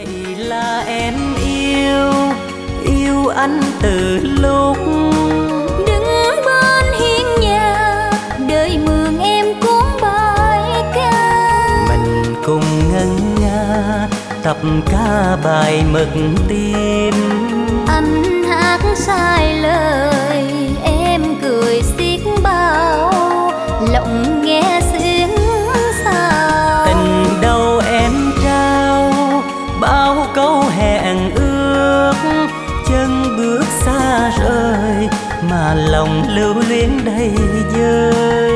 Vậy là em yêu anh từ lúc đứng bên hiên nhà đời mường em cuốn bài ca. mình cùng ngân nga tập ca bài mực tim. Anh hát sai lời em cười xiết bao lòng nghe xuyên sao. Tình đâu em trao bao câu hẹn ước, chân bước xa rời mà lòng lưu luyến đầy vơi.